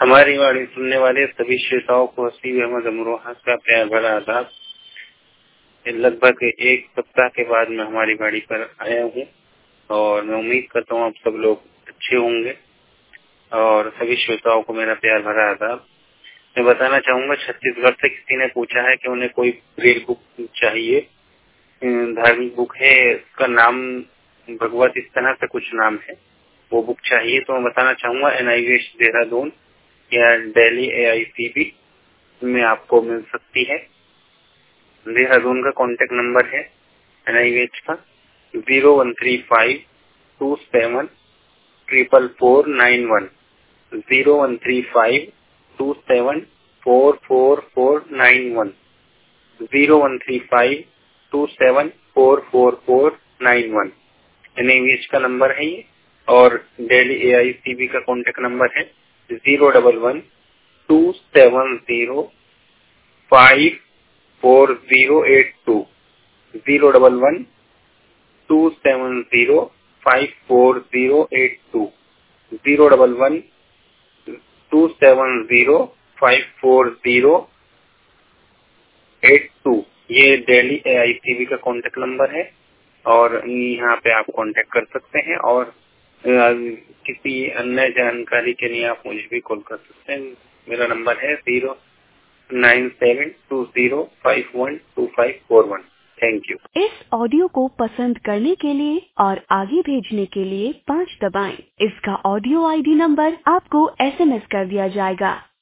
हमारी वाणी सुनने वाले सभी श्रोताओं को हसीब अहमद अमरोहा का प्यार भरा आदाब। लगभग एक सप्ताह के बाद मैं हमारी गाड़ी पर आया हूँ और मैं उम्मीद करता हूँ आप सब लोग अच्छे होंगे और सभी श्रोताओं को मेरा प्यार भरा आदाब। मैं बताना चाहूंगा, छत्तीसगढ़ से किसी ने पूछा है कि उन्हें कोई ब्रेल बुक चाहिए, धार्मिक बुक है, उसका नाम भगवत इस तरह से कुछ नाम है, वो बुक चाहिए। तो मैं बताना चाहूंगा NIVH देहरादून या दिल्ली AICB में आपको मिल सकती है। देहरादून का कॉन्टेक्ट नंबर है NIVH का 0135274491 0135274491 0135274491 NIVH का नंबर है ये। और दिल्ली AICB का कॉन्टेक्ट नंबर है 01127054082 01127054082 01127054082 ये दिल्ली AICB का कॉन्टेक्ट नंबर है और यहाँ पे आप कॉन्टेक्ट कर सकते हैं। और किसी अन्य जानकारी के लिए आप मुझे भी कॉल कर सकते हैं। मेरा नंबर है 09720512541। Thank you. इस ऑडियो को पसंद करने के लिए और आगे भेजने के लिए 5 दबाएं। इसका ऑडियो ID नंबर आपको SMS कर दिया जाएगा।